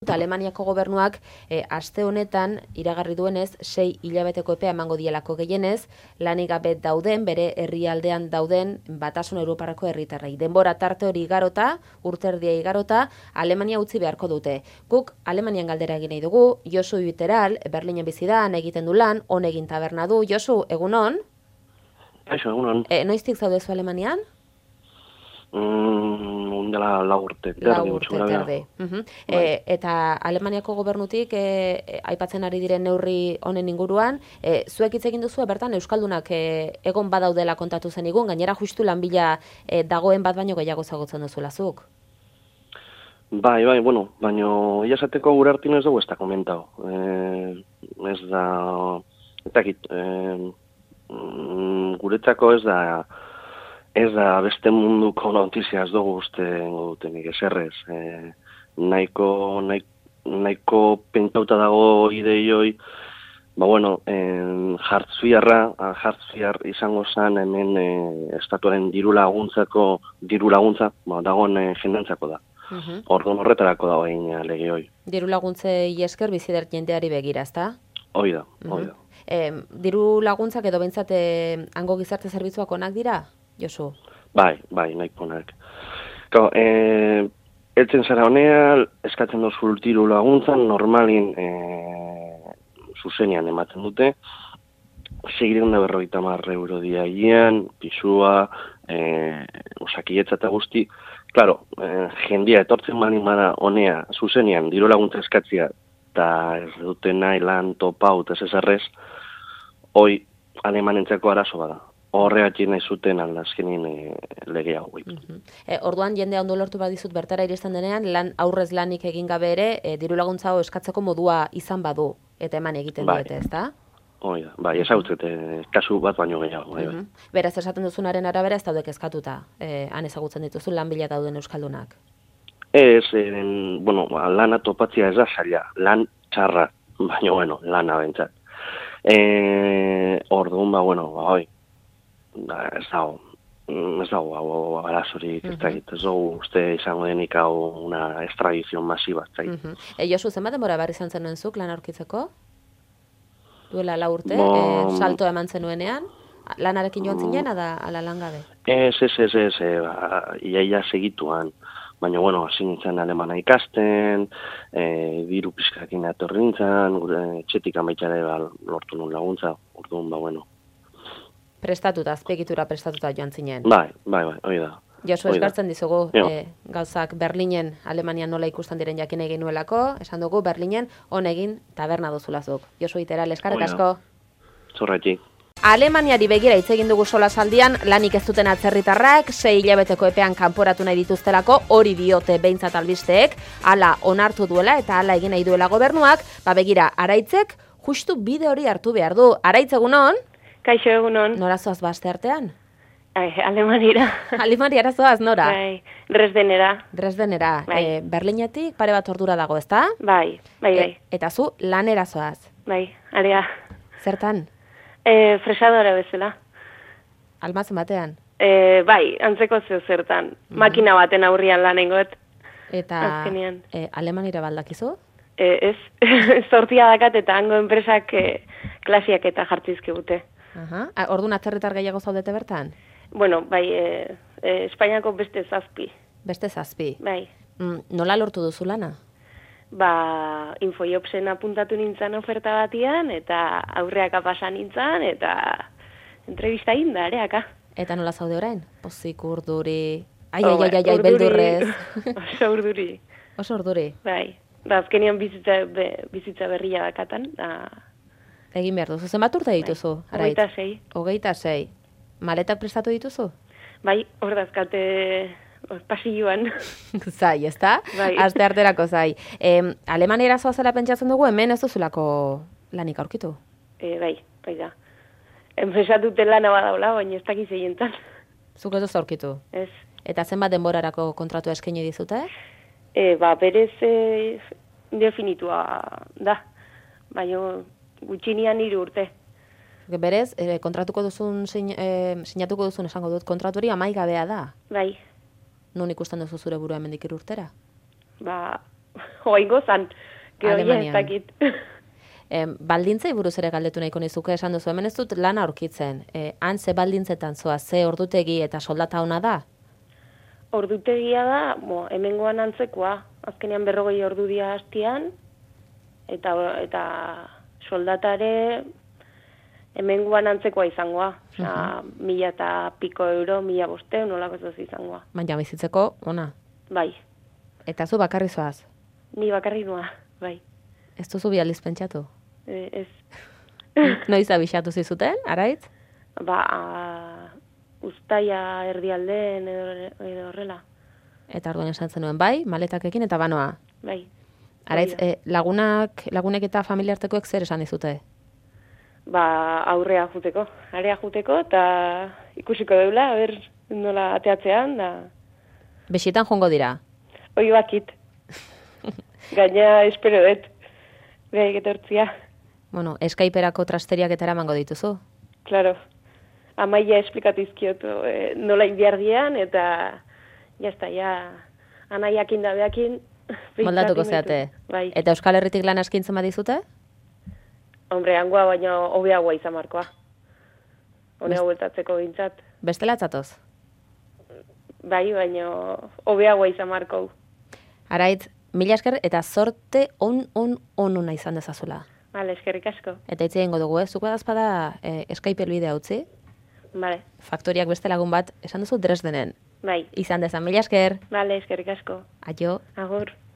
Alemaniako gobernuak aste honetan iragarri duenez 6 hilabeteko epea emango dielako gehienez, lanik gabe dauden, bere herrialdean dauden Batasun Europarako herritarrei. Denbora tarte hori igarota, urterdia igarota, Alemania utzi beharko dute. Guk Alemanian galdera egin nahi dugu, Josu Biteral, Berlinen bizi da, egiten du lan, egin taberna du. Josu, egunon? Kaixo, egunon. Noiztik zaudezu Alemanian? Dela 4 urte. Terdi. Eta Alemaniako gobernutik aipatzen ari diren neurri honen inguruan, zuek hitz egin duzu bertan euskaldunak egon badaudela kontatu zenigun, gainera justu lanbila dagoen bat baino gehiago zagutzen duzula zuk. Bai, bueno, baino ia esateko gure artin ez dugu ez da komentau. Ez da, guretzako ez da beste munduko notizia ez dugu uste dutenik eserrez. Nahiko pentauta dago ideioi, bueno, Hartz-IV izango zen hemen estatuaren diru laguntza, dagoen jendentzako da. Orduan horretarako dago egin lege hoi. Diru laguntzei esker bizider jendeari begira, ezta? Hoi da. Diru laguntzak edo behintzat hango gizarte zerbitzuak onak dira, Josu? Bai, nahiko onak. Eltzen zara honea, eskatzen dozu diru laguntzan, normalin zuzenean ematen dute, 650 euro diaian, pisua, osakilletza eta guzti. Claro, jendia etortzen bada honea zuzenean diru laguntza eskatzia eta ez dute nahi lan topaut ez ezarrez, hoi alemanentzako arazo bada. Horregatik nahi zuten aldazkenin lege hau. Orduan jendea ondo lortu badizut bertara iristen denean, aurrez lanik egin gabe ere, diru laguntza hau eskatzeko modua izan badu, eta eman egiten diete, ezta? Hoi da, ezagutzete, kasu bat baino gehiago. Beraz, esaten duzunaren arabera ez daude kezkatuta, han ezagutzen dituzu lan bila dauden euskaldunak? Ez, lana topatzia ez da zaila, lan txarra, baina, lana bentsat. Orduan, ez dago arazorik, ez dugu uste izango denik hau una extradizion masiba. Josu, zenbat denbora behar izan zenuen zuk lan aurkitzeko? Duela 4 urte, salto eman zenuenean, lanarekin joan zinen, ala langabe? Ez, iaia segituan, baina, hasi nintzen alemana ikasten, diru pizkakin atorri nintzen, gure txetik amaitxare lortu nun laguntza, orduan, Prestatuta, azpiegitura prestatuta joan zinen? Bai, hori da. Josu, eskartzen dizugu, gauzak Berlinen, Alemanian nola ikusten diren jakin egin nuelako, esan dugu Berlinen egin taberna duzulazuk. Josu Biteral, eskarrik asko. Zorratik. Alemaniari begira hitz egin dugu solasaldian, lanik ez duten atzerritarrak, 6 hilabeteko epean kanporatu nahi dituztelako, hori diote behintzat albisteek, hala onartu duela eta hala egin nahi duela gobernuak, begira, Araitzek justu bide hori hartu behar du. Araitz, egunon? Kaixo, egunon. Nora zoaz baste artean? Alemanira. Alemaniara zoaz, nora? Bai, Dresdenera. Bai. Berlinetik pare bat ordura dago, ezta? Bai. Eta zu lanera zoaz? Bai, area. Zertan? Fresadora bezala. Almazen batean? Bai, antzeko zertan. Makina baten aurrian lanengot. Eta Alemanira baldakizu? Ez, sortia dakat eta hango enpresak klasiak eta jartzizkigute. Orduan atzerritar gehiago zaudete bertan? Bueno, bai, Espainiako beste 7. Beste 7? Bai. Nola lortu duzu lana? Infojobsen apuntatu nintzen oferta batian, eta aurreaka pasan nintzen, eta entrevista inda, areaka. Eta nola zaude orain? Pozik urduri... Ai, beldurrez. Oso urduri. Bai. Azkenian bizitza berria dakatan. Egin behar duzu. Zenbat urte dituzu? 26. 26. Maletak prestatu dituzu? Bai, hor dazkate pasilloan. Zai, ezta? Bai. Aste arterako zai. Alemanera zoazela pentsatzen dugu, hemen ez duzulako lanik aurkitu? Bai da. Enpresatute lana badaula, baina ez dakiz egientan. Zuk ez duzu aurkitu? Ez. Eta zenbat denborarako kontratu eskaini dizute? Berez definitua da. Baina gutxinian 3 urte. Berez, kontratuko duzun, sinatuko duzun esango dut, kontratu hori amaigabea da? Bai. Non ikusten duzu zure burua hemendik 3 urtera? Oaingo zan, gero ja ez Alemanian. dakit. Baldintzei buruz ere galdetu nahiko nizuke esan duzu, hemen ez dut lana aurkitzen. Han ze baldintzetan zoaz, ze ordutegi eta soldata ona da? Ordutegia da, hemengoan antzekoa, azkenean 40 ordu dia hastian, eta soldatare hemengoan antzekoa izangoa. Osea, 1000 eta piko euro, 1500, nolako ez izangoa. Baina bizitzeko, ona. Bai, Eta zu bakarri zoaz. ni bakarrik noa, bai. Ez duzu bi aldiz pentsatu? Ez, Noiz abixatu zizuten, araitz? Uztaia erdialdeen edo horrela, Eta orduan esan zenuen bai, maletakekin eta banoa. bai. Araitz, lagunek eta familiartekoek zer esan dizute? Aurrea juteko, eta ikusiko deula, nola ateatzean, da... Besitan jongo dira. Hoi bakit. Gaina espero dut. Behaik etortzia. Bueno, Skyperako trasteriak eta eramango dituzu. Claro. Amaia esplikatu izkiotu nola inbiardian, eta jazta, anaiakin da behakin. Moldatuko zeate. Bai. Eta Euskal Herritik lan askintzen badizute? Hombre, hangoa baina hobeagoa izan markoa. Honea bueltatzeko gintzat. Bestela atzatoz? Bai, baina hobeagoa izan marko. Araitz, mila esker eta zorte onuna izan dezazula. Vale, eskerrik asko. Eta itzi egingo dugu, Zuk badazpada Skype helbidea utzi. Vale, Faktoriak beste lagun bat, esan duzu Dresdenen. bai. Izan dezan, mila esker. Vale, eskerrik asko. Aio. Agur.